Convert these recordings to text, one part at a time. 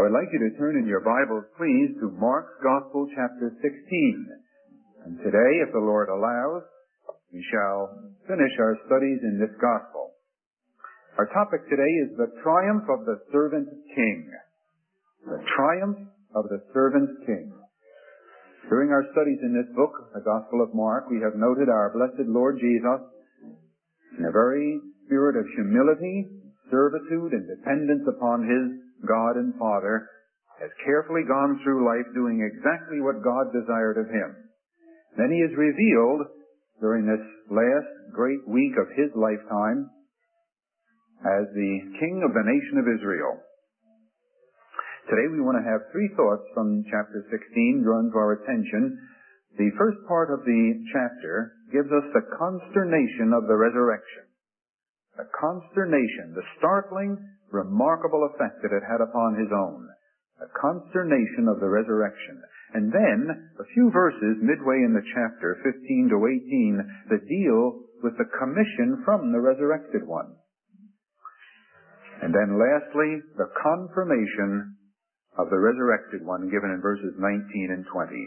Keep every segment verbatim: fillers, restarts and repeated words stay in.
I would like you to turn in your Bibles, please, to Mark's Gospel, chapter sixteen. And today, if the Lord allows, we shall finish our studies in this Gospel. Our topic today is the triumph of the servant king. The triumph of the servant king. During our studies in this book, the Gospel of Mark, we have noted our blessed Lord Jesus in a very spirit of humility, servitude, and dependence upon His God and Father, has carefully gone through life doing exactly what God desired of Him. Then He is revealed during this last great week of His lifetime as the King of the nation of Israel. Today we want to have three thoughts from chapter sixteen drawn to our attention. The first part of the chapter gives us the consternation of the resurrection. The consternation, the startling, remarkable effect that it had upon His own. The consternation of the resurrection. And then, a few verses midway in the chapter, fifteen to eighteen, that deal with the commission from the resurrected one. And then lastly, the confirmation of the resurrected one given in verses nineteen and twenty.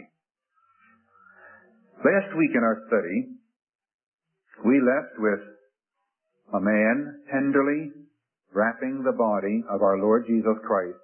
Last week in our study, we left with a man tenderly wrapping the body of our Lord Jesus Christ.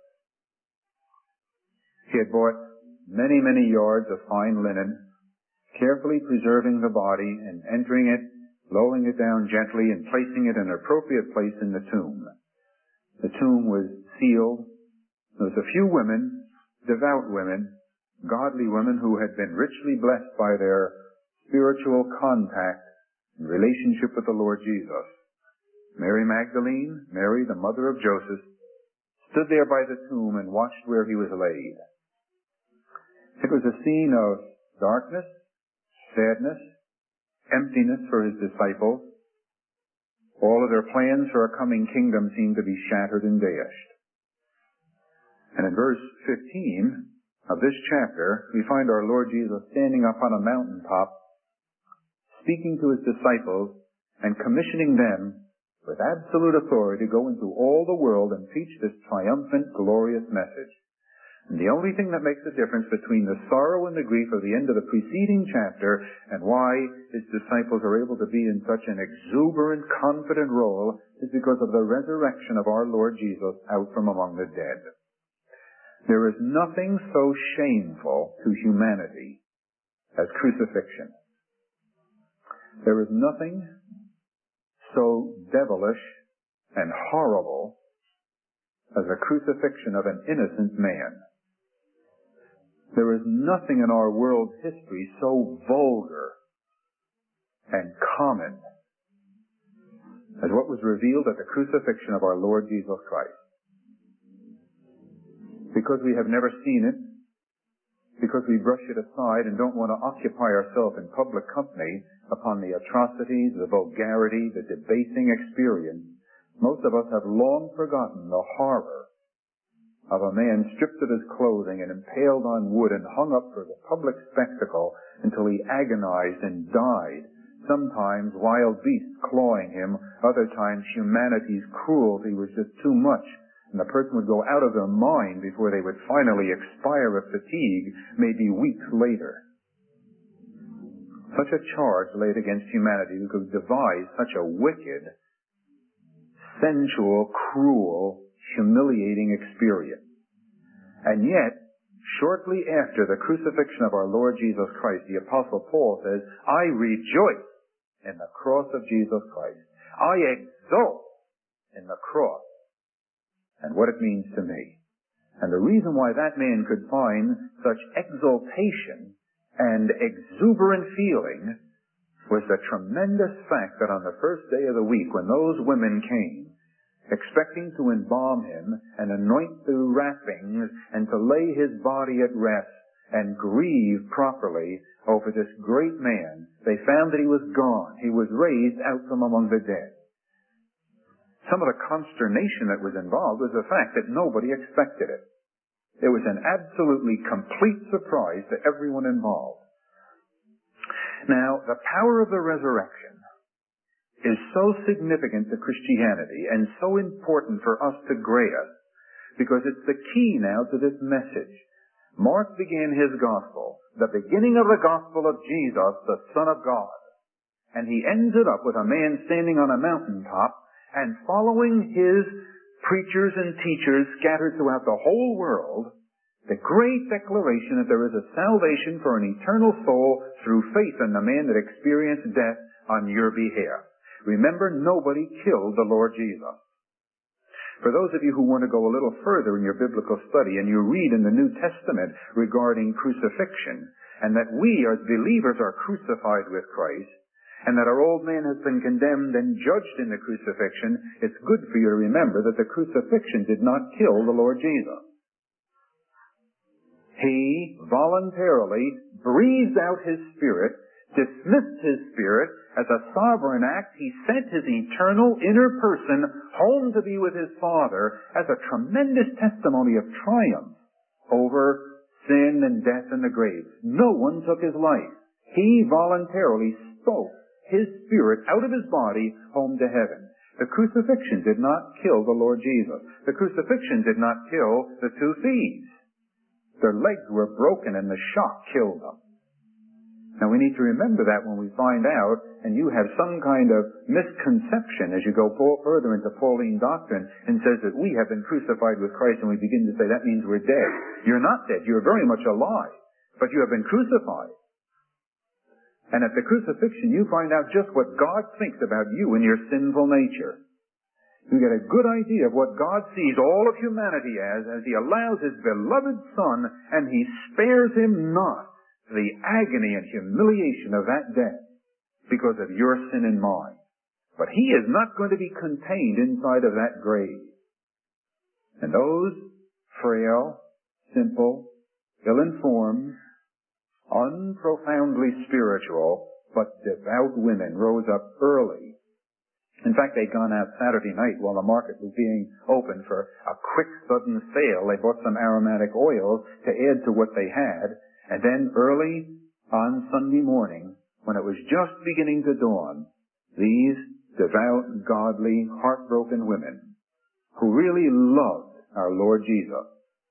He had bought many, many yards of fine linen, carefully preserving the body and entering it, lowering it down gently and placing it in an appropriate place in the tomb. The tomb was sealed. There was a few women, devout women, godly women who had been richly blessed by their spiritual contact and relationship with the Lord Jesus. Mary Magdalene, Mary, the mother of Joseph, stood there by the tomb and watched where he was laid. It was a scene of darkness, sadness, emptiness for his disciples. All of their plans for a coming kingdom seemed to be shattered and dashed. And in verse fifteen of this chapter, we find our Lord Jesus standing up on a mountaintop, speaking to His disciples and commissioning them with absolute authority to go into all the world and preach this triumphant, glorious message. And the only thing that makes a difference between the sorrow and the grief of the end of the preceding chapter and why His disciples are able to be in such an exuberant, confident role is because of the resurrection of our Lord Jesus out from among the dead. There is nothing so shameful to humanity as crucifixion. There is nothing so devilish and horrible as a crucifixion of an innocent man. There is nothing in our world's history so vulgar and common as what was revealed at the crucifixion of our Lord Jesus Christ. Because we have never seen it, because we brush it aside and don't want to occupy ourselves in public company upon the atrocities, the vulgarity, the debasing experience, most of us have long forgotten the horror of a man stripped of his clothing and impaled on wood and hung up for the public spectacle until he agonized and died. Sometimes wild beasts clawing him, other times humanity's cruelty was just too much, and the person would go out of their mind before they would finally expire of fatigue, maybe weeks later. Such a charge laid against humanity who could devise such a wicked, sensual, cruel, humiliating experience. And yet, shortly after the crucifixion of our Lord Jesus Christ, the Apostle Paul says, I rejoice in the cross of Jesus Christ. I exult in the cross and what it means to me. And the reason why that man could find such exultation and exuberant feeling was the tremendous fact that on the first day of the week, when those women came, expecting to embalm him and anoint the wrappings and to lay his body at rest and grieve properly over this great man, they found that he was gone. He was raised out from among the dead. Some of the consternation that was involved was the fact that nobody expected it. It was an absolutely complete surprise to everyone involved. Now, the power of the resurrection is so significant to Christianity and so important for us to grasp because it's the key now to this message. Mark began his gospel, the beginning of the gospel of Jesus, the Son of God. And he ends it up with a man standing on a mountaintop and following his preachers and teachers scattered throughout the whole world, the great declaration that there is a salvation for an eternal soul through faith in the man that experienced death on your behalf. Remember, nobody killed the Lord Jesus. For those of you who want to go a little further in your biblical study and you read in the New Testament regarding crucifixion, and that we as believers are crucified with Christ, and that our old man has been condemned and judged in the crucifixion, it's good for you to remember that the crucifixion did not kill the Lord Jesus. He voluntarily breathed out his Spirit, dismissed his Spirit. As a sovereign act, he sent his eternal inner person home to be with his Father as a tremendous testimony of triumph over sin and death and the grave. No one took his life. He voluntarily spoke his Spirit out of his body home to heaven. The crucifixion did not kill the Lord Jesus. The crucifixion did not kill the two thieves. Their legs were broken and the shock killed them. Now we need to remember that when we find out, and you have some kind of misconception as you go further into Pauline doctrine and says that we have been crucified with Christ, and we begin to say that means we're dead. You're not dead. You're very much alive. But you have been crucified. And at the crucifixion you find out just what God thinks about you and your sinful nature. You get a good idea of what God sees all of humanity as, as He allows His beloved Son, and He spares Him not the agony and humiliation of that death because of your sin and mine. But He is not going to be contained inside of that grave. And those frail, simple, ill-informed, unprofoundly spiritual, but devout women rose up early. In fact, they'd gone out Saturday night while the market was being opened for a quick, sudden sale. They bought some aromatic oils to add to what they had. And then early on Sunday morning, when it was just beginning to dawn, these devout, godly, heartbroken women, who really loved our Lord Jesus,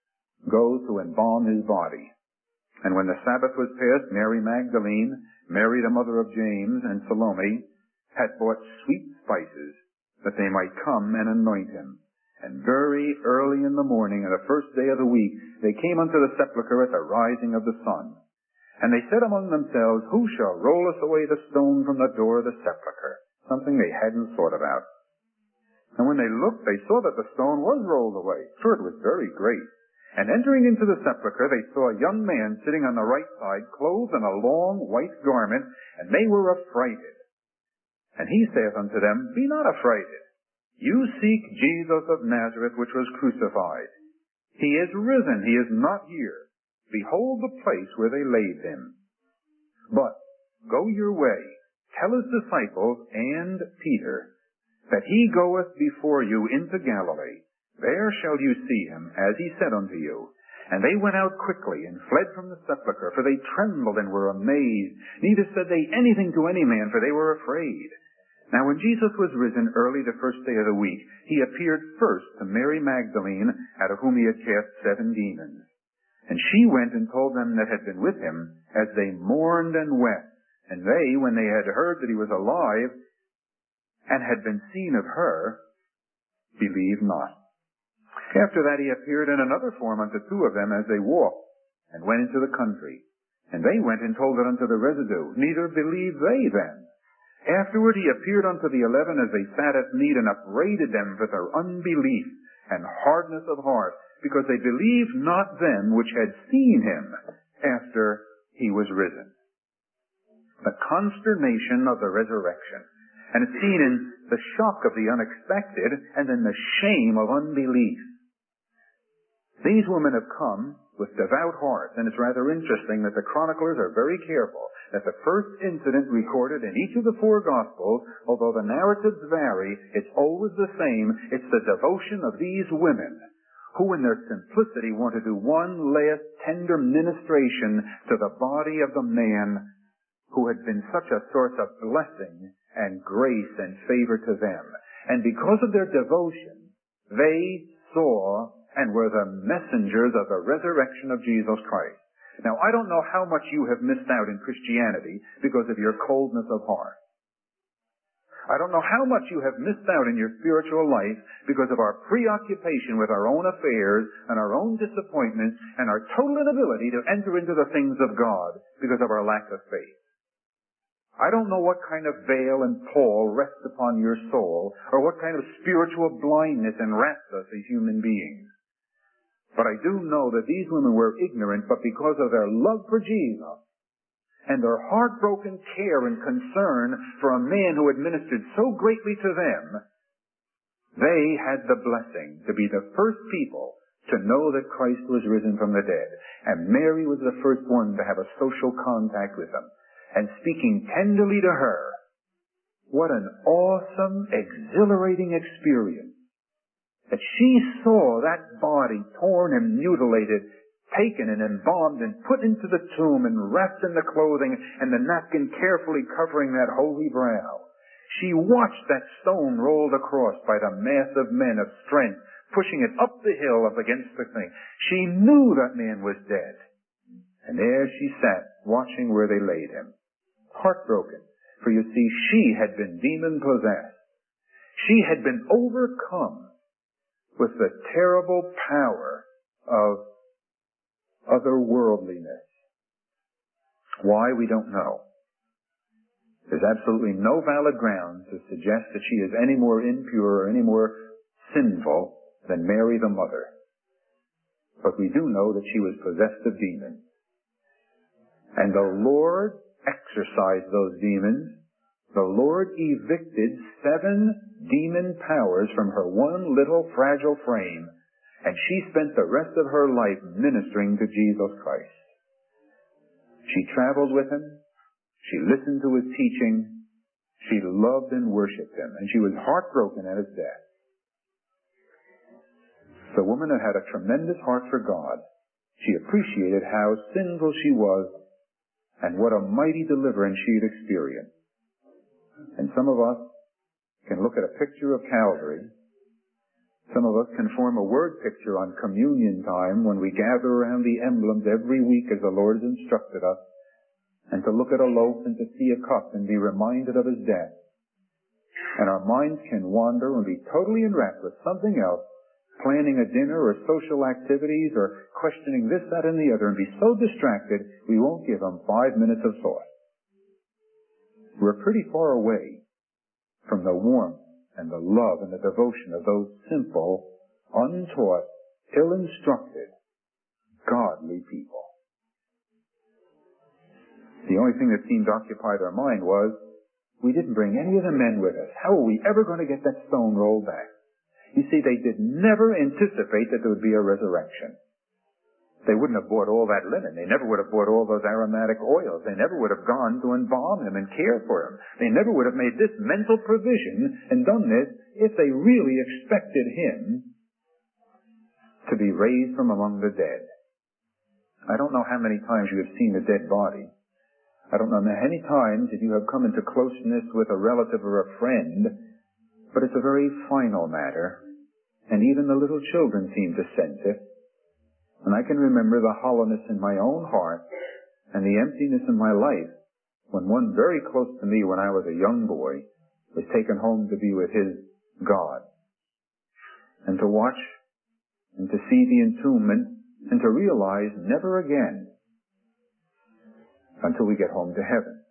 go to embalm His body. And when the Sabbath was past, Mary Magdalene, Mary the mother of James, and Salome had bought sweet spices that they might come and anoint Him. And very early in the morning, on the first day of the week, they came unto the sepulchre at the rising of the sun. And they said among themselves, Who shall roll us away the stone from the door of the sepulchre? Something they hadn't thought about. And when they looked, they saw that the stone was rolled away, for it was very great. And entering into the sepulchre, they saw a young man sitting on the right side, clothed in a long white garment, and they were affrighted. And he saith unto them, Be not affrighted. You seek Jesus of Nazareth, which was crucified. He is risen. He is not here. Behold the place where they laid Him. But go your way. Tell His disciples and Peter that He goeth before you into Galilee. There shall you see Him, as He said unto you. And they went out quickly and fled from the sepulchre, for they trembled and were amazed. Neither said they anything to any man, for they were afraid. Now when Jesus was risen early the first day of the week, He appeared first to Mary Magdalene, out of whom He had cast seven demons. And she went and told them that had been with Him, as they mourned and wept. And they, when they had heard that He was alive, and had been seen of her, believed not. After that He appeared in another form unto two of them as they walked, and went into the country. And they went and told it unto the residue. Neither believed they then. Afterward He appeared unto the eleven as they sat at meat, and upbraided them for their unbelief and hardness of heart, because they believed not them which had seen Him after He was risen. The consternation of the resurrection. And it's seen in the shock of the unexpected, and then the shame of unbelief. These women have come with devout hearts, and it's rather interesting that the chroniclers are very careful that the first incident recorded in each of the four Gospels, although the narratives vary, it's always the same. It's the devotion of these women who in their simplicity want to do one last tender ministration to the body of the man who had been such a source of blessing and grace and favor to them. And because of their devotion, they saw and were the messengers of the resurrection of Jesus Christ. Now, I don't know how much you have missed out in Christianity because of your coldness of heart. I don't know how much you have missed out in your spiritual life because of our preoccupation with our own affairs and our own disappointments and our total inability to enter into the things of God because of our lack of faith. I don't know what kind of veil and pall rests upon your soul or what kind of spiritual blindness enwraps us as human beings. But I do know that these women were ignorant, but because of their love for Jesus and their heartbroken care and concern for a man who had ministered so greatly to them, they had the blessing to be the first people to know that Christ was risen from the dead. And Mary was the first one to have a social contact with him. And speaking tenderly to her, what an awesome, exhilarating experience. That she saw that body torn and mutilated, taken and embalmed and put into the tomb and wrapped in the clothing and the napkin carefully covering that holy brow. She watched that stone rolled across by the mass of men of strength, pushing it up the hill up against the thing. She knew that man was dead. And there she sat, watching where they laid him. Heartbroken. For you see, she had been demon-possessed. She had been overcome with the terrible power of otherworldliness. Why, we don't know. There's absolutely no valid ground to suggest that she is any more impure or any more sinful than Mary the mother. But we do know that she was possessed of demons. And the Lord exorcised those demons. The Lord evicted seven demon powers from her one little fragile frame, and she spent the rest of her life ministering to Jesus Christ. She traveled with him. She listened to his teaching. She loved and worshipped him, and she was heartbroken at his death. The woman had had a tremendous heart for God. She appreciated how sinful she was and what a mighty deliverance she had experienced. And some of us can look at a picture of Calvary. Some of us can form a word picture on communion time when we gather around the emblems every week as the Lord has instructed us, and to look at a loaf and to see a cup and be reminded of his death. And our minds can wander and be totally enwrapped with something else, planning a dinner or social activities or questioning this, that, and the other, and be so distracted we won't give them five minutes of thought. We're pretty far away from the warmth and the love and the devotion of those simple, untaught, ill-instructed, godly people. The only thing that seemed to occupy their mind was, we didn't bring any of the men with us. How are we ever going to get that stone rolled back? You see, they did never anticipate that there would be a resurrection. They wouldn't have bought all that linen. They never would have bought all those aromatic oils. They never would have gone to embalm him and care for him. They never would have made this mental provision and done this if they really expected him to be raised from among the dead. I don't know how many times you have seen a dead body. I don't know how many times that you have come into closeness with a relative or a friend, but it's a very final matter, and even the little children seem to sense it. And I can remember the hollowness in my own heart and the emptiness in my life when one very close to me when I was a young boy was taken home to be with his God. And to watch and to see the entombment and to realize never again until we get home to heaven.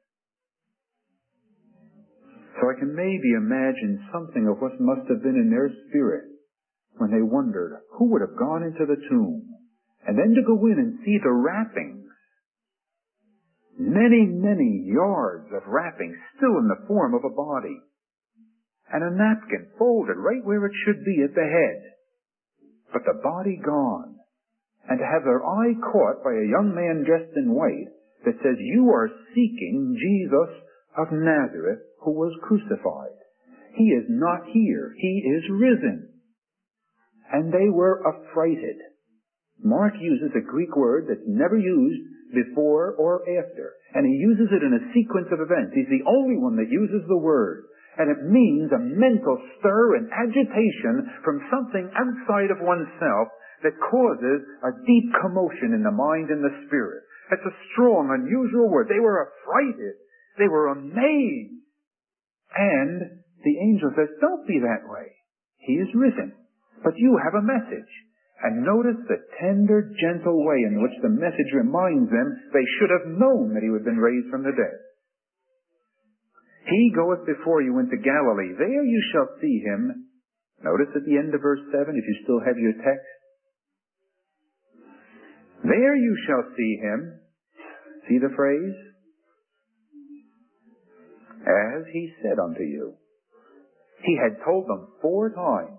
So I can maybe imagine something of what must have been in their spirit when they wondered who would have gone into the tomb. And then to go in and see the wrappings. Many, many yards of wrappings still in the form of a body. And a napkin folded right where it should be at the head. But the body gone. And to have their eye caught by a young man dressed in white that says, you are seeking Jesus of Nazareth who was crucified. He is not here. He is risen. And they were affrighted. Mark uses a Greek word that's never used before or after. And he uses it in a sequence of events. He's the only one that uses the word. And it means a mental stir and agitation from something outside of oneself that causes a deep commotion in the mind and the spirit. It's a strong, unusual word. They were affrighted. They were amazed. And the angel says, don't be that way. He is risen. But you have a message. And notice the tender, gentle way in which the message reminds them they should have known that he had been raised from the dead. He goeth before you into Galilee. There you shall see him. Notice at the end of verse seven, if you still have your text. There you shall see him. See the phrase? As he said unto you. He had told them four times,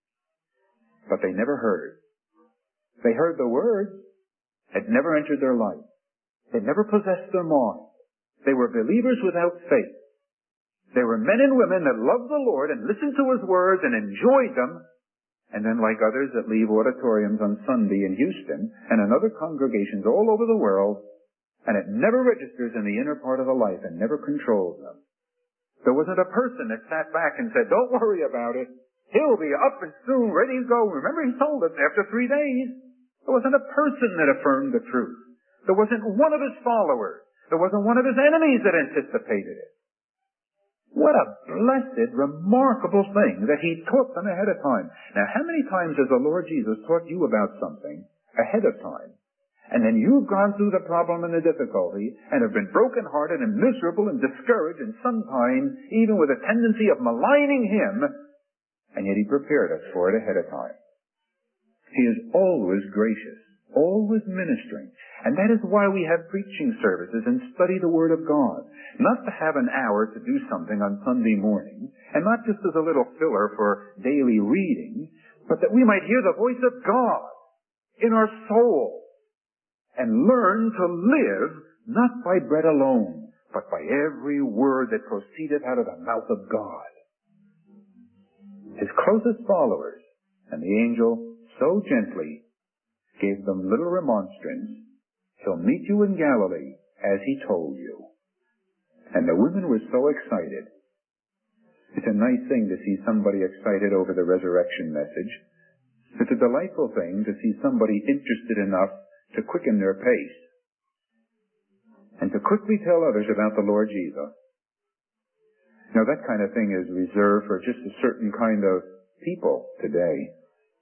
but they never heard. They heard the words, had never entered their life. Had never possessed their mind. They were believers without faith. They were men and women that loved the Lord and listened to his words and enjoyed them. And then, like others that leave auditoriums on Sunday in Houston and in other congregations all over the world, and it never registers in the inner part of the life and never controls them. There wasn't a person that sat back and said, don't worry about it. He'll be up and soon, ready to go. Remember, he told us after three days. There wasn't a person that affirmed the truth. There wasn't one of his followers. There wasn't one of his enemies that anticipated it. What a blessed, remarkable thing that he taught them ahead of time. Now, how many times has the Lord Jesus taught you about something ahead of time? And then you've gone through the problem and the difficulty and have been brokenhearted and miserable and discouraged and sometimes even with a tendency of maligning him, and yet he prepared us for it ahead of time. He is always gracious, always ministering. And that is why we have preaching services and study the Word of God. Not to have an hour to do something on Sunday morning, and not just as a little filler for daily reading, but that we might hear the voice of God in our soul and learn to live not by bread alone, but by every word that proceedeth out of the mouth of God. His closest followers, and the angel so gently gave them little remonstrance, he'll meet you in Galilee as he told you. And the women were so excited. It's a nice thing to see somebody excited over the resurrection message. It's a delightful thing to see somebody interested enough to quicken their pace and to quickly tell others about the Lord Jesus. Now, that kind of thing is reserved for just a certain kind of people today.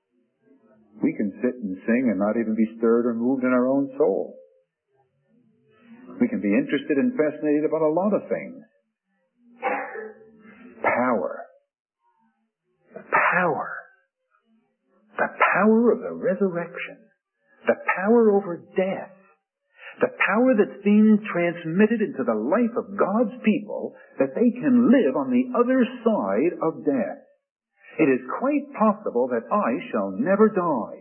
We can sit and sing and not even be stirred or moved in our own soul. We can be interested and fascinated about a lot of things. Power. The power. The power of the resurrection. The power over death. The power that's being transmitted into the life of God's people that they can live on the other side of death. It is quite possible that I shall never die.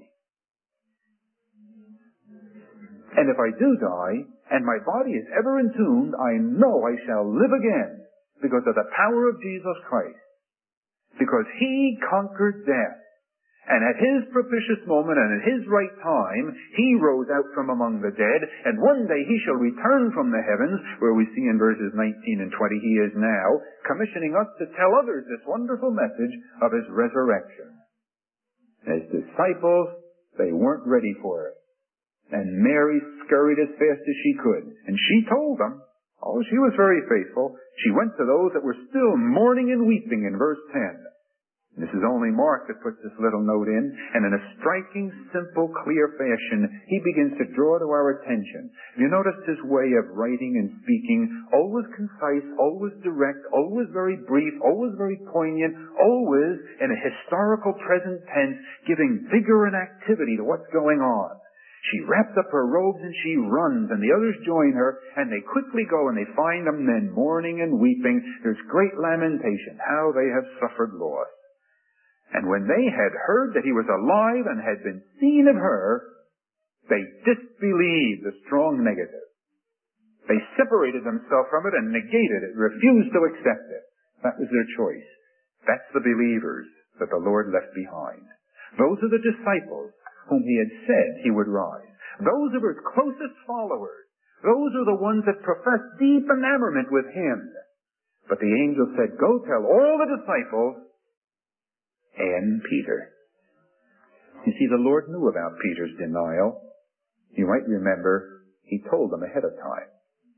And if I do die, and my body is ever entombed, I know I shall live again because of the power of Jesus Christ. Because he conquered death. And at his propitious moment and at his right time, he rose out from among the dead, and one day he shall return from the heavens, where we see in verses nineteen and twenty he is now, commissioning us to tell others this wonderful message of his resurrection. As disciples, they weren't ready for it. And Mary scurried as fast as she could, and she told them, oh, she was very faithful, she went to those that were still mourning and weeping in verse ten. This is only Mark that puts this little note in, and in a striking, simple, clear fashion, he begins to draw to our attention. You notice his way of writing and speaking, always concise, always direct, always very brief, always very poignant, always in a historical present tense, giving vigor and activity to what's going on. She wraps up her robes and she runs, and the others join her, and they quickly go and they find them then mourning and weeping. There's great lamentation, how they have suffered loss. And when they had heard that he was alive and had been seen of her, they disbelieved the strong negative. They separated themselves from it and negated it, refused to accept it. That was their choice. That's the believers that the Lord left behind. Those are the disciples whom he had said he would rise. Those are his closest followers. Those are the ones that profess deep enamorment with him. But the angel said, go tell all the disciples and Peter. You see, See, the Lord knew about Peter's denial. You might remember he told them ahead of time.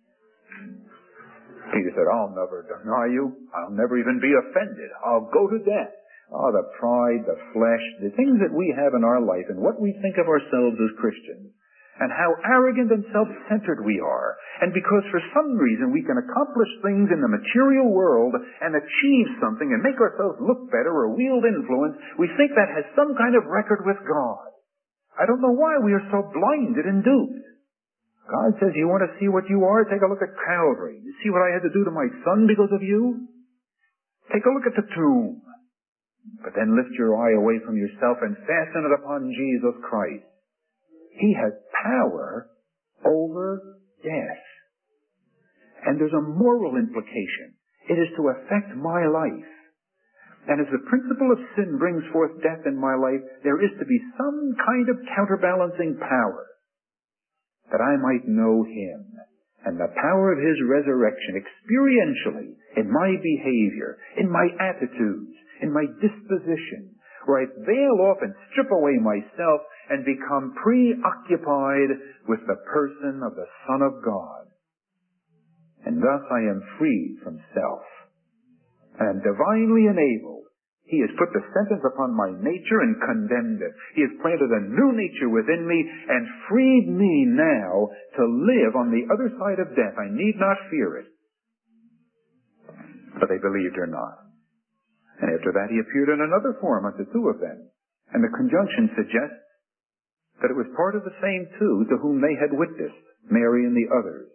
Peter said, I'll never deny you. I'll never even be offended. I'll go to death. Oh, the pride, the flesh, the things that we have in our life and what we think of ourselves as Christians, and how arrogant and self-centered we are. And because for some reason we can accomplish things in the material world and achieve something and make ourselves look better or wield influence, we think that has some kind of record with God. I don't know why we are so blinded and duped. God says, you want to see what you are? Take a look at Calvary. You see what I had to do to my son because of you? Take a look at the tomb. But then lift your eye away from yourself and fasten it upon Jesus Christ. He has power over death. And there's a moral implication. It is to affect my life. And as the principle of sin brings forth death in my life, there is to be some kind of counterbalancing power, that I might know Him and the power of His resurrection experientially in my behavior, in my attitudes, in my disposition, where I veil off and strip away myself and become preoccupied with the person of the Son of God. And thus I am freed from self. I am divinely enabled. He has put the sentence upon my nature and condemned it. He has planted a new nature within me and freed me now to live on the other side of death. I need not fear it. But they believed her not. And after that he appeared in another form unto two of them. And the conjunction suggests that it was part of the same two to whom they had witnessed, Mary and the others.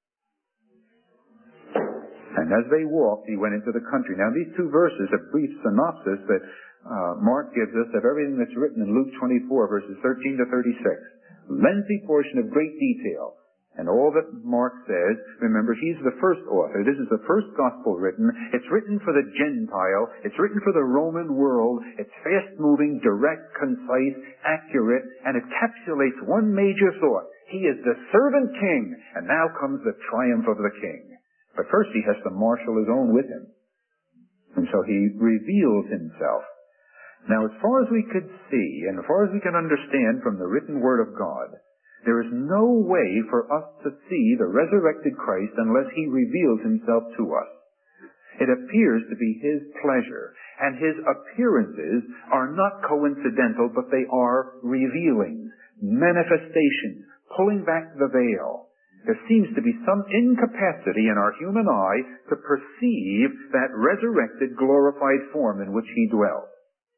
And as they walked, he went into the country. Now, these two verses, a brief synopsis that uh, Mark gives us of everything that's written in Luke twenty-four, verses thirteen to thirty-six. Lengthy portion of great detail. And all that Mark says, remember, he's the first author. This is the first gospel written. It's written for the Gentile. It's written for the Roman world. It's fast-moving, direct, concise, accurate, and it encapsulates one major thought. He is the servant king, and now comes the triumph of the king. But first he has to marshal his own with him. And so he reveals himself. Now, as far as we could see, and as far as we can understand from the written Word of God, there is no way for us to see the resurrected Christ unless he reveals himself to us. It appears to be his pleasure, and his appearances are not coincidental, but they are revealings, manifestations, pulling back the veil. There seems to be some incapacity in our human eye to perceive that resurrected, glorified form in which he dwelt.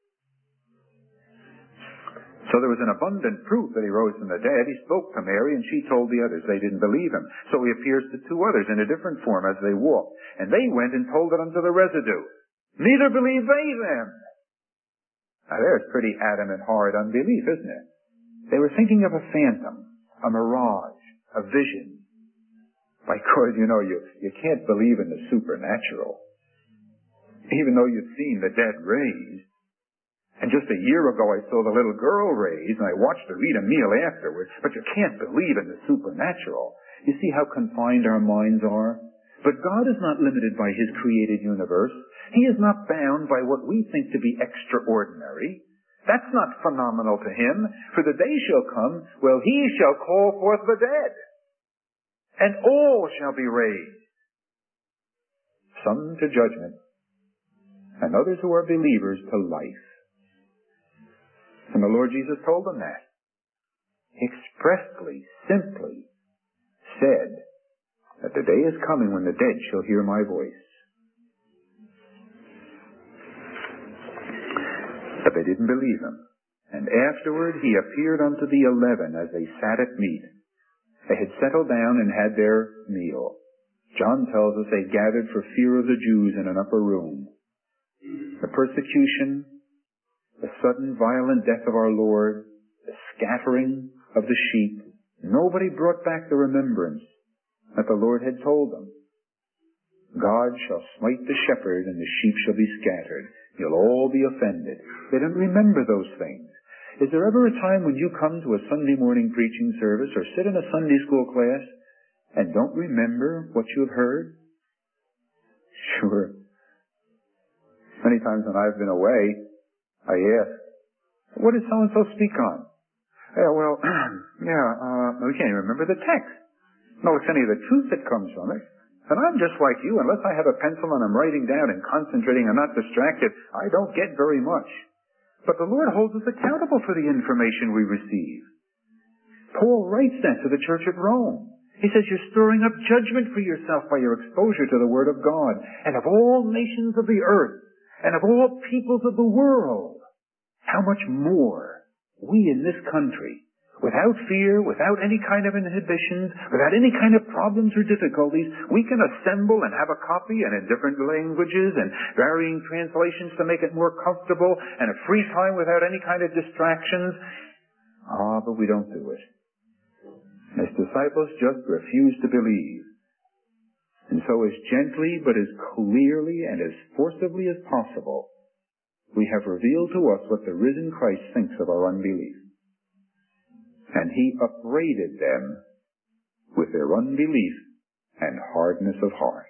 So there was an abundant proof that he rose from the dead. He spoke to Mary, and she told the others. They didn't believe him. So he appears to two others in a different form as they walked. And they went and told it unto the residue. Neither believed they them. Now there's pretty adamant, hard unbelief, isn't it? They were thinking of a phantom, a mirage, a vision. Because, you know, you, you can't believe in the supernatural. Even though you've seen the dead raised. And just a year ago I saw the little girl raised, and I watched her eat a meal afterwards, but you can't believe in the supernatural. You see how confined our minds are? But God is not limited by his created universe. He is not bound by what we think to be extraordinary. That's not phenomenal to him. For the day shall come, well, he shall call forth the dead, and all shall be raised. Some to judgment, and others who are believers to life. And the Lord Jesus told them that. Expressly, simply said that the day is coming when the dead shall hear my voice. But they didn't believe him. And afterward he appeared unto the eleven as they sat at meat. They had settled down and had their meal. John tells us they gathered for fear of the Jews in an upper room. The persecution, the sudden violent death of our Lord, the scattering of the sheep, nobody brought back the remembrance that the Lord had told them. God shall smite the shepherd and the sheep shall be scattered. You'll all be offended. They don't remember those things. Is there ever a time when you come to a Sunday morning preaching service or sit in a Sunday school class and don't remember what you've heard? Sure. Many times when I've been away, I ask, What did so-and-so speak on? Yeah, well, yeah, uh, we can't even remember the text. No, it's any of the truth that comes from it. And I'm just like you. Unless I have a pencil and I'm writing down and concentrating and not distracted, I don't get very much. But the Lord holds us accountable for the information we receive. Paul writes that to the church at Rome. He says you're stirring up judgment for yourself by your exposure to the Word of God. And of all nations of the earth, and of all peoples of the world, how much more we in this country, without fear, without any kind of inhibitions, without any kind of problems or difficulties, we can assemble and have a copy and in different languages and varying translations to make it more comfortable and a free time without any kind of distractions. Ah, but we don't do it. His disciples just refuse to believe. And so as gently but as clearly and as forcibly as possible, we have revealed to us what the risen Christ thinks of our unbelief. And he upbraided them with their unbelief and hardness of heart.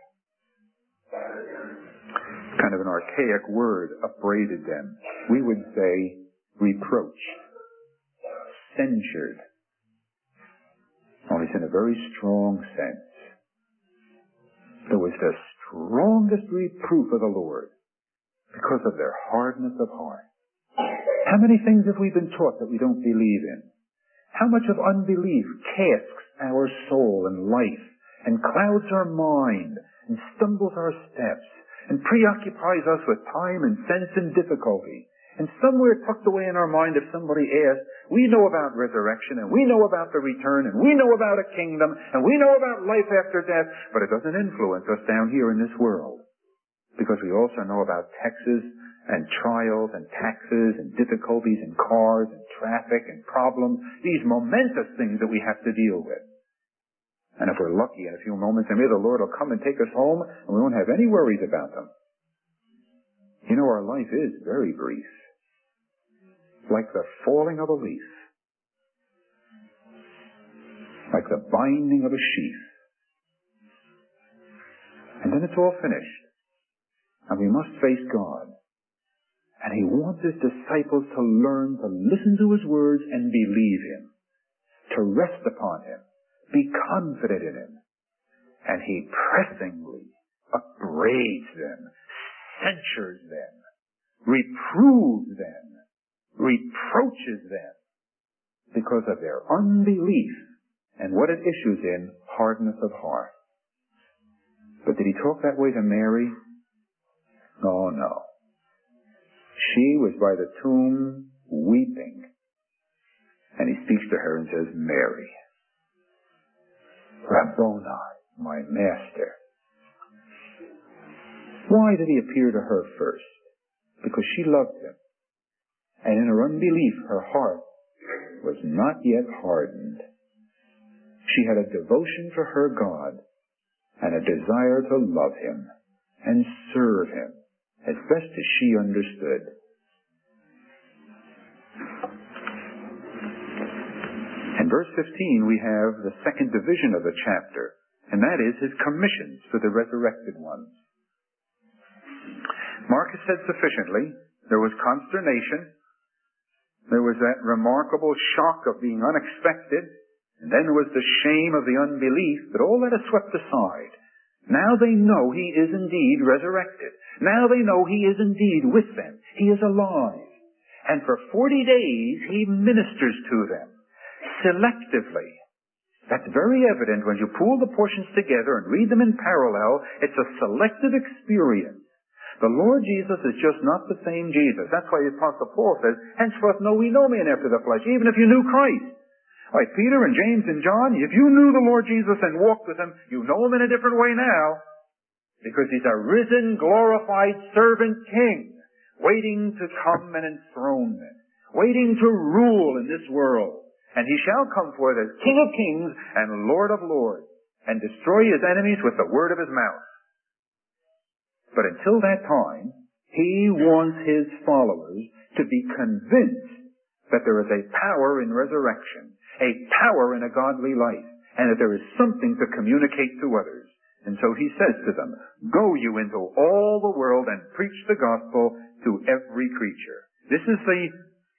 Kind of an archaic word, upbraided them. We would say reproached, censured. Only it's in a very strong sense. There was the strongest reproof of the Lord because of their hardness of heart. How many things have we been taught that we don't believe in? How much of unbelief casks our soul and life and clouds our mind and stumbles our steps and preoccupies us with time and sense and difficulty. And somewhere tucked away in our mind, if somebody asks, we know about resurrection, and we know about the return, and we know about a kingdom, and we know about life after death, but it doesn't influence us down here in this world. Because we also know about taxes and trials and taxes and difficulties and cars and traffic and problems, these momentous things that we have to deal with. And if we're lucky in a few moments, and maybe the Lord will come and take us home, and we won't have any worries about them. You know, our life is very brief. Like the falling of a leaf. Like the binding of a sheath. And then it's all finished. And we must face God. And he wants his disciples to learn to listen to his words and believe him. To rest upon him. Be confident in him. And he pressingly upbraids them, censures them, reproves them, reproaches them because of their unbelief and what it issues in hardness of heart. But did he talk that way to Mary? Oh, no. She was by the tomb weeping. And he speaks to her and says, Mary. Rabboni, my master. Why did he appear to her first? Because she loved him. And in her unbelief, her heart was not yet hardened. She had a devotion for her God and a desire to love him and serve him as best as she understood. In verse fifteen, we have the second division of the chapter, and that is his commissions for the resurrected ones. Mark has said sufficiently, there was consternation. There was that remarkable shock of being unexpected, and then there was the shame of the unbelief, but all that is swept aside. Now they know he is indeed resurrected. Now they know he is indeed with them. He is alive. And for forty days he ministers to them, selectively. That's very evident when you pull the portions together and read them in parallel. It's a selective experience. The Lord Jesus is just not the same Jesus. That's why the Apostle Paul says, henceforth know we no man after the flesh, even if you knew Christ. Like Peter and James and John, if you knew the Lord Jesus and walked with him, you know him in a different way now. Because he's a risen, glorified servant king, waiting to come and enthronement, waiting to rule in this world. And he shall come forth as King of kings and Lord of lords, and destroy his enemies with the word of his mouth. But until that time, he wants his followers to be convinced that there is a power in resurrection, a power in a godly life, and that there is something to communicate to others. And so he says to them, go you into all the world and preach the gospel to every creature. This is the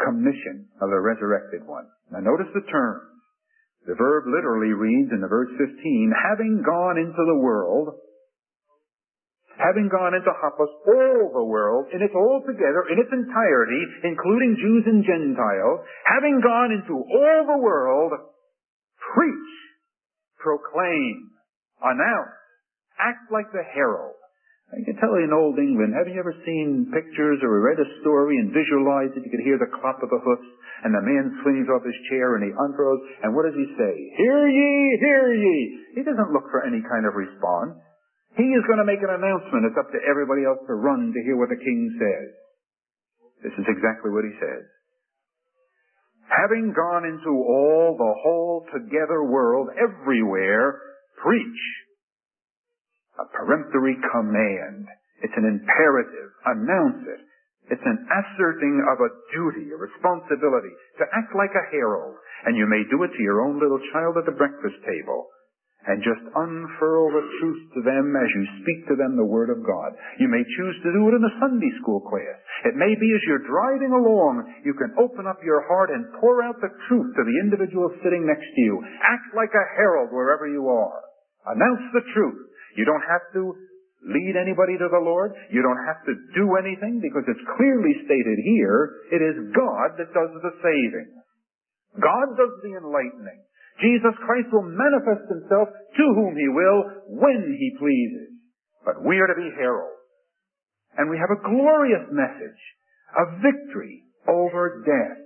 commission of the resurrected one. Now notice the terms. The verb literally reads in the verse fifteen, having gone into the world, having gone into Happos, all the world, in its altogether, in its entirety, including Jews and Gentiles, having gone into all the world, preach, proclaim, announce, act like the herald. I can tell you in Old England, have you ever seen pictures or read a story and visualized it? You could hear the clap of the hoofs, and the man swings off his chair and he unfurls, and what does he say? Hear ye, hear ye. He doesn't look for any kind of response. He is going to make an announcement. It's up to everybody else to run to hear what the king says. This is exactly what he says. Having gone into all the whole together world, everywhere, preach. A peremptory command. It's an imperative. Announce it. It's an asserting of a duty, a responsibility, to act like a herald. And you may do it to your own little child at the breakfast table. And just unfurl the truth to them as you speak to them the Word of God. You may choose to do it in a Sunday school class. It may be as you're driving along, you can open up your heart and pour out the truth to the individual sitting next to you. Act like a herald wherever you are. Announce the truth. You don't have to lead anybody to the Lord. You don't have to do anything because it's clearly stated here, it is God that does the saving. God does the enlightening. Jesus Christ will manifest himself to whom he will, when he pleases. But we are to be heralds. And we have a glorious message of victory over death.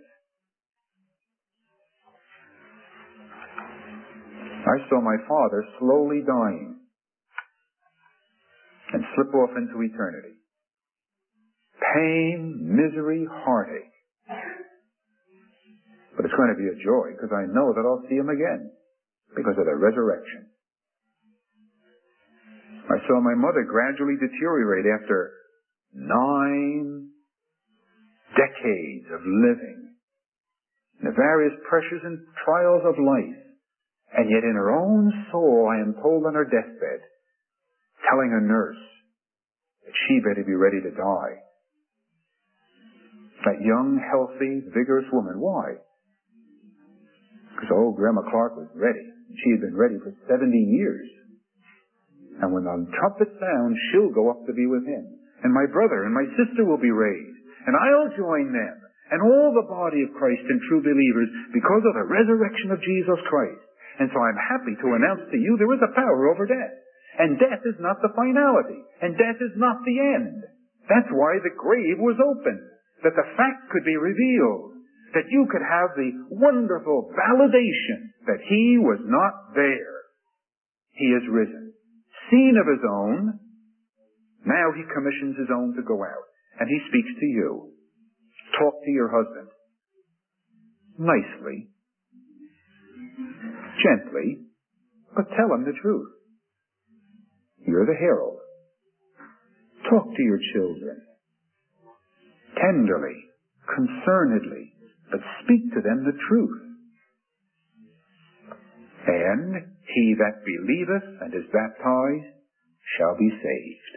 I saw my father slowly dying and slip off into eternity. Pain, misery, heartache. But it's going to be a joy because I know that I'll see him again because of the resurrection. I saw my mother gradually deteriorate after nine decades of living in the various pressures and trials of life. And yet in her own soul, I am told on her deathbed, telling a nurse that she better be ready to die. That young, healthy, vigorous woman. Why? Because old Grandma Clark was ready. She had been ready for seventy years. And when the trumpet sounds, she'll go up to be with him. And my brother and my sister will be raised. And I'll join them. And all the body of Christ and true believers because of the resurrection of Jesus Christ. And so I'm happy to announce to you there is a power over death. And death is not the finality. And death is not the end. That's why the grave was opened. That the fact could be revealed. That you could have the wonderful validation that he was not there. He is risen. Seen of his own. Now he commissions his own to go out. And he speaks to you. Talk to your husband. Nicely. Gently. But tell him the truth. You're the herald. Talk to your children. Tenderly. Concernedly. But speak to them the truth. And he that believeth and is baptized shall be saved.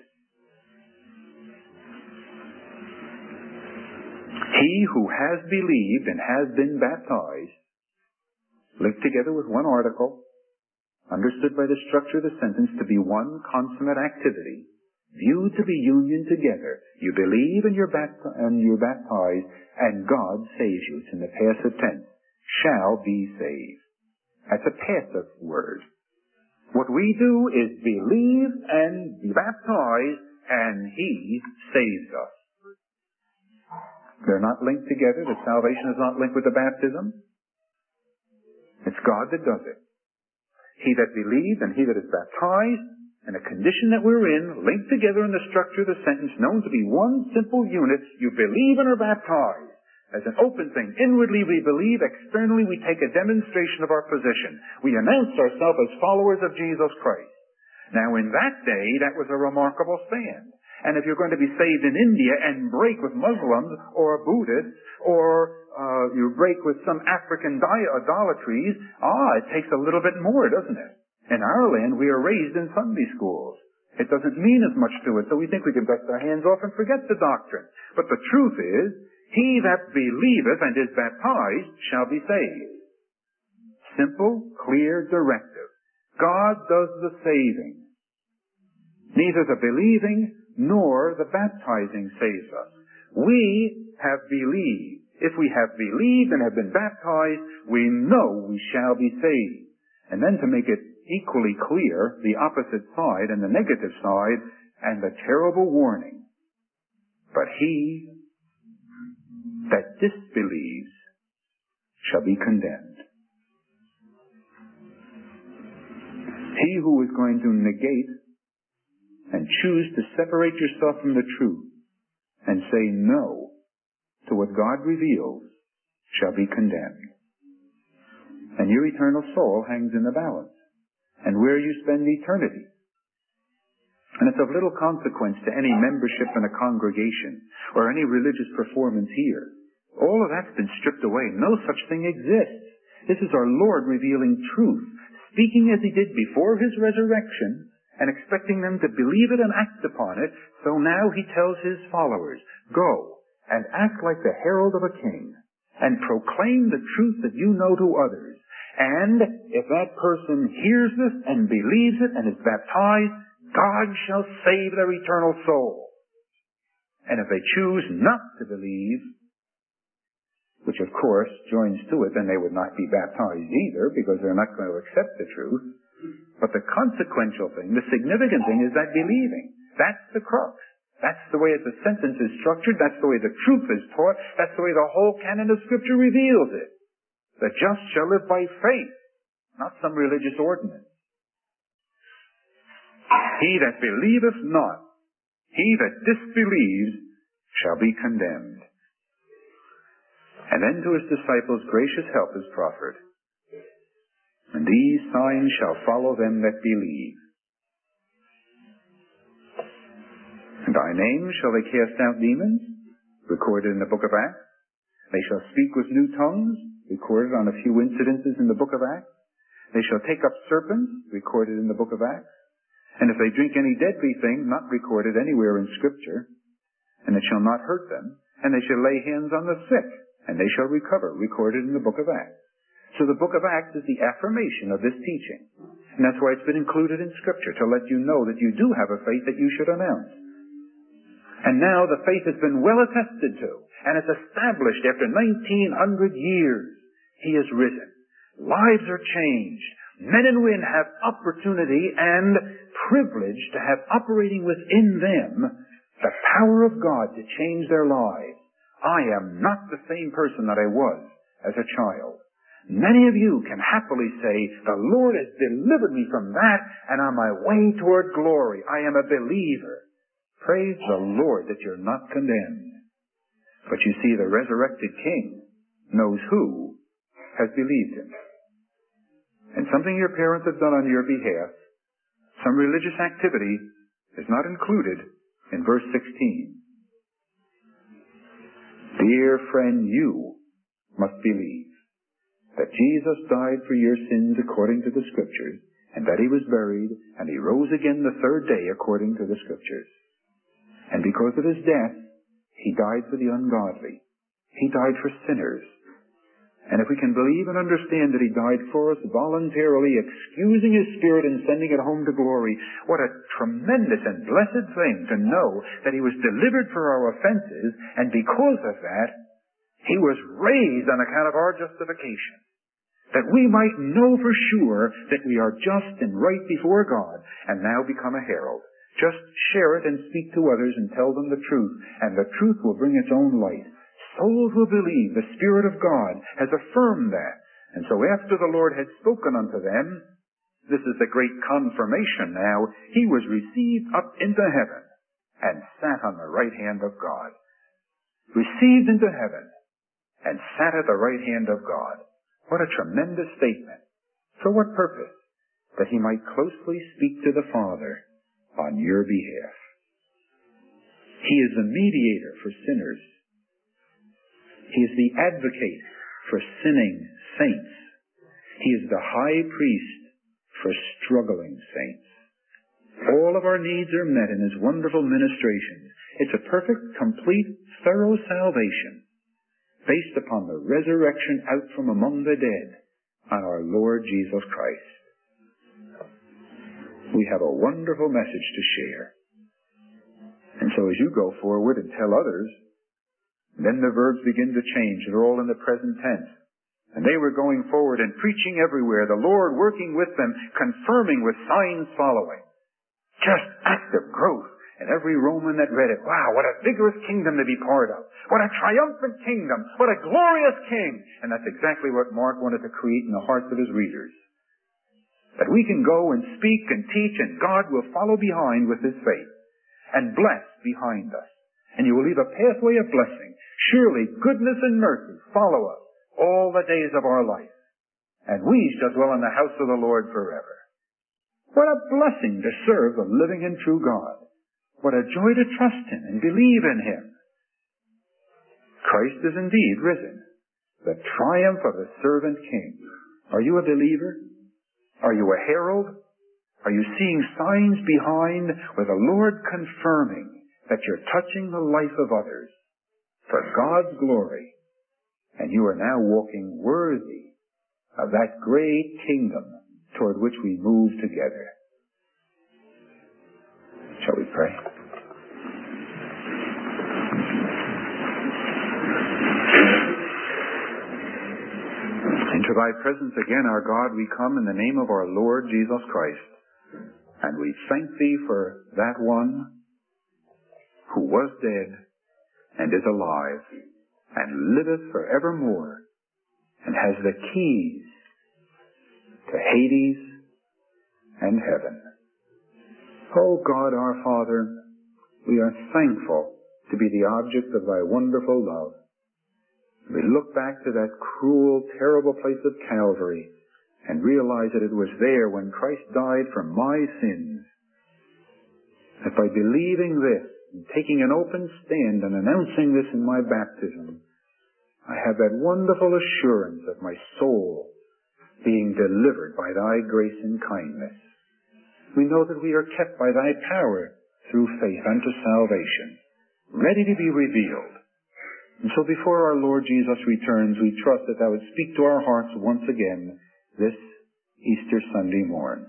He who has believed and has been baptized, linked together with one article, understood by the structure of the sentence to be one consummate activity, viewed to be union together. You believe and you're, bapt- and you're baptized, and God saves you. It's in the passive tense. Shall be saved. That's a passive word. What we do is believe and be baptized, and he saves us. They're not linked together. The salvation is not linked with the baptism. It's God that does it. He that believes and he that is baptized, and a condition that we're in, linked together in the structure of the sentence, known to be one simple unit. You believe and are baptized. As an open thing. Inwardly we believe, externally we take a demonstration of our position. We announce ourselves as followers of Jesus Christ. Now in that day, that was a remarkable stand. And if you're going to be saved in India and break with Muslims or Buddhists, or uh, you break with some African idolatries, ah, it takes a little bit more, doesn't it? In our land, we are raised in Sunday schools. It doesn't mean as much to us, so we think we can dust our hands off and forget the doctrine. But the truth is, He that believeth and is baptized shall be saved. Simple, clear directive. God does the saving. Neither the believing nor the baptizing saves us. We have believed. If we have believed and have been baptized, we know we shall be saved. And then to make it equally clear, the opposite side and the negative side and the terrible warning. But he that disbelieves shall be condemned. He who is going to negate and choose to separate yourself from the truth and say no to what God reveals shall be condemned. And your eternal soul hangs in the balance, and where you spend eternity. And it's of little consequence to any membership in a congregation or any religious performance here. All of that's been stripped away. No such thing exists. This is our Lord revealing truth, speaking as he did before his resurrection, and expecting them to believe it and act upon it. So now he tells his followers, go and act like the herald of a king, and proclaim the truth that you know to others. And if that person hears this and believes it and is baptized, God shall save their eternal soul. And if they choose not to believe, which of course joins to it, then they would not be baptized either, because they're not going to accept the truth. But the consequential thing, the significant thing, is that believing. That's the crux. That's the way the sentence is structured. That's the way the truth is taught. That's the way the whole canon of Scripture reveals it. The just shall live by faith, not some religious ordinance. He that believeth not, he that disbelieves, shall be condemned. And then to his disciples gracious help is proffered. And these signs shall follow them that believe. In thy name shall they cast out demons, recorded in the book of Acts. They shall speak with new tongues, recorded on a few incidences in the book of Acts. They shall take up serpents, recorded in the book of Acts. And if they drink any deadly thing, not recorded anywhere in Scripture, and it shall not hurt them, and they shall lay hands on the sick, and they shall recover, recorded in the book of Acts. So the book of Acts is the affirmation of this teaching. And that's why it's been included in Scripture, to let you know that you do have a faith that you should announce. And now the faith has been well attested to, and it's established after nineteen hundred years. He is risen. Lives are changed. Men and women have opportunity and privilege to have operating within them the power of God to change their lives. I am not the same person that I was as a child. Many of you can happily say, the Lord has delivered me from that, and on my way toward glory. I am a believer. Praise the Lord that you're not condemned. But you see, the resurrected King knows who has believed him. And something your parents have done on your behalf, some religious activity, is not included in verse sixteen. Dear friend, you must believe that Jesus died for your sins according to the Scriptures, and that he was buried, and he rose again the third day according to the Scriptures. And because of his death, he died for the ungodly. He died for sinners. And if we can believe and understand that he died for us voluntarily, excusing his spirit and sending it home to glory, what a tremendous and blessed thing to know that he was delivered for our offenses, and because of that, he was raised on account of our justification. That we might know for sure that we are just and right before God, and now become a herald. Just share it and speak to others and tell them the truth, and the truth will bring its own light. Souls will believe. The Spirit of God has affirmed that. And so after the Lord had spoken unto them, this is the great confirmation now, he was received up into heaven and sat on the right hand of God. Received into heaven and sat at the right hand of God. What a tremendous statement. For what purpose? That he might closely speak to the Father on your behalf. He is the mediator for sinners. He is the advocate for sinning saints. He is the high priest for struggling saints. All of our needs are met in his wonderful ministrations. It's a perfect, complete, thorough salvation. based upon the resurrection out from among the dead on our Lord Jesus Christ. We have a wonderful message to share. And so as you go forward and tell others, then the verbs begin to change. They're all in the present tense. And they were going forward and preaching everywhere, the Lord working with them, confirming with signs following. Just active growth. And every Roman that read it, wow, what a vigorous kingdom to be part of. What a triumphant kingdom. What a glorious king. And that's exactly what Mark wanted to create in the hearts of his readers. That we can go and speak and teach, and God will follow behind with his faith and bless behind us. And you will leave a pathway of blessing. Surely goodness and mercy follow us all the days of our life. And we shall dwell in the house of the Lord forever. What a blessing to serve the living and true God. What a joy to trust him and believe in him. Christ is indeed risen. The triumph of the servant king. Are you a believer? Are you a herald? Are you seeing signs behind with the Lord confirming that you're touching the life of others for God's glory, and you are now walking worthy of that great kingdom toward which we move together? Shall we pray? Into thy presence again, our God, we come in the name of our Lord Jesus Christ. And we thank thee for that one who was dead and is alive and liveth forevermore and has the keys to Hades and heaven. O God, our Father, we are thankful to be the object of thy wonderful love. We look back to that cruel, terrible place of Calvary and realize that it was there when Christ died for my sins. That by believing this and taking an open stand and announcing this in my baptism, I have that wonderful assurance of my soul being delivered by thy grace and kindness. We know that we are kept by thy power through faith unto salvation, ready to be revealed. And so before our Lord Jesus returns, we trust that thou would speak to our hearts once again this Easter Sunday morn.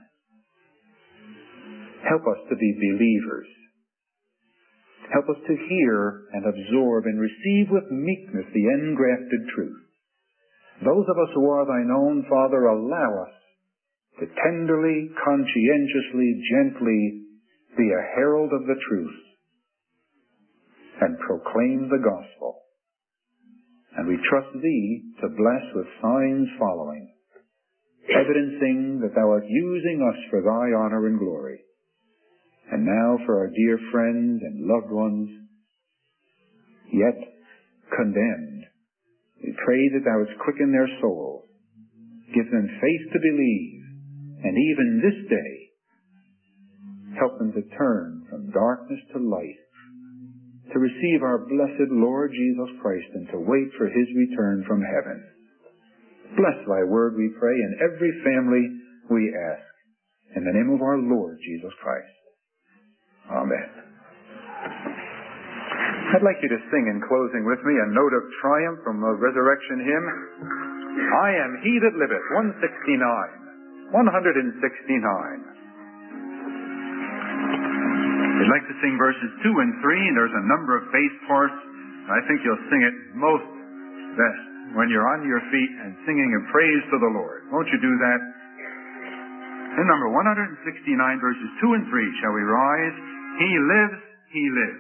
Help us to be believers. Help us to hear and absorb and receive with meekness the engrafted truth. Those of us who are thine own, Father, allow us to tenderly, conscientiously, gently be a herald of the truth and proclaim the gospel. And we trust thee to bless with signs following, evidencing that thou art using us for thy honor and glory. And now for our dear friends and loved ones, yet condemned, we pray that thou wouldst quicken their souls, give them faith to believe, and even this day, help them to turn from darkness to light, to receive our blessed Lord Jesus Christ and to wait for his return from heaven. Bless thy word, we pray, in every family we ask. In the name of our Lord Jesus Christ. Amen. I'd like you to sing in closing with me a note of triumph from the resurrection hymn. I am he that liveth, one sixty-nine. one sixty-nine. We'd like to sing verses two and three, and there's a number of bass parts. I think you'll sing it most best when you're on your feet and singing a praise to the Lord. Won't you do that? In number one sixty-nine, verses two and three, shall we rise? He lives, he lives.